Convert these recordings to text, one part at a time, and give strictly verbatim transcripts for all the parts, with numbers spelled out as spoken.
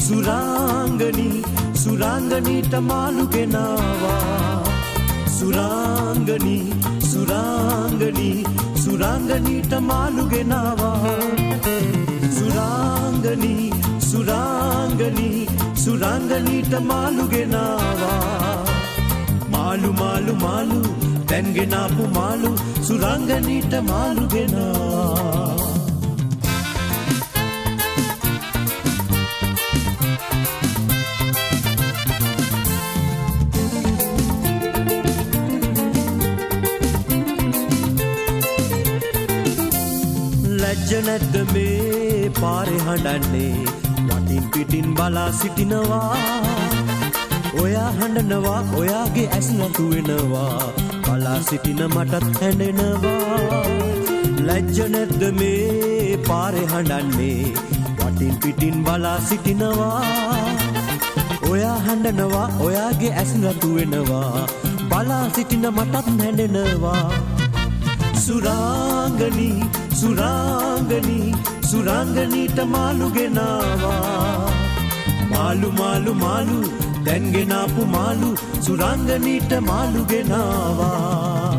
සුරාංගනී සුරාංගනීට මාළු ගෙනාවා සුරාංගනී සුරාංගනී සුරාංගනීට මාළු ගෙනාවා සුරාංගනී සුරාංගනී සුරාංගනීට මාළු ගෙනාවා මාළු මාළු මාළු දැන් ගෙනාපු මාළු සුරාංගනීට මාළු ගෙනාවා ලැජ්ජ නැද්ද මේ පාරේ හඬන්නේ වටින් පිටින් බලා සිටිනවා ඔයා හඬනවා ඔයාගේ ඇස් නතු වෙනවා බලා සිටින මටත් හැඬෙනවා ලැජ්ජ නැද්ද මේ පාරේ හඬන්නේ වටින් පිටින් බලා සිටිනවා ඔයා හඬනවා ඔයාගේ ඇස් නතු වෙනවා බලා සිටින මටත් හැඬෙනවා සුරාංගනී සුරාංගනී සුරාංගනීට මාළු ගෙනාවා මාළු මාළු මාළු දැන් ගෙනාපු මාළු සුරාංගනීට මාළු ගෙනාවා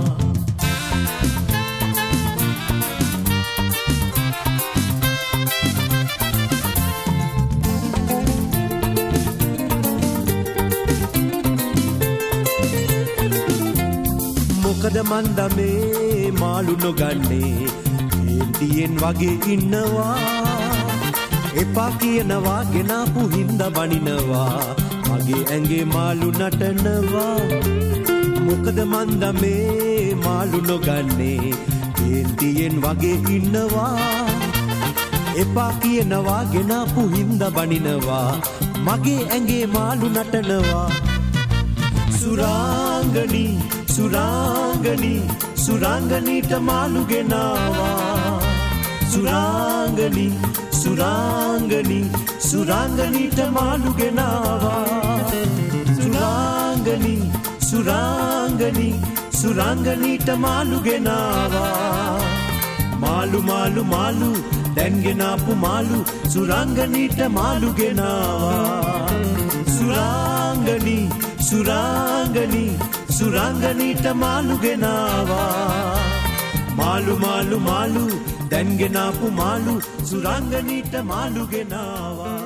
මොකද මන්ද මේ මාළු නොගන්නේ කේන්තියෙන් වගේ ඉන්නවා එපා කියනවා ගෙනාපු හින්දා බනිනවා මගේ ඇඟේ මාළු නටනවා මොකද මන්ද මේ මාළු නොගන්නේ කේන්තියෙන් වගේ ඉන්නවා එපා කියනවා ගෙනාපු හින්දා බනිනවා මගේ ඇඟේ මාළු නටනවා සුරාංගනී සුරාංගනී සුරාංගනීට මාළු ගෙනාවා සුරාංගනී සුරාංගනී සුරාංගනීට මාළු ගෙනාවා සුරාංගනී සුරාංගනී සුරාංගනීට මාළු ගෙනාවා මාළු මාළු මාළු දැන් ගෙනාපු මාළු සුරාංගනීට මාළු ගෙනාවා සුරාංගනී සුරාංගනී සුරාංගනීට මාළු ගෙනාවා මාළු මාළු මාළු දැන් ගෙනාපු මාළු සුරාංගනීට මාළු ගෙනාවා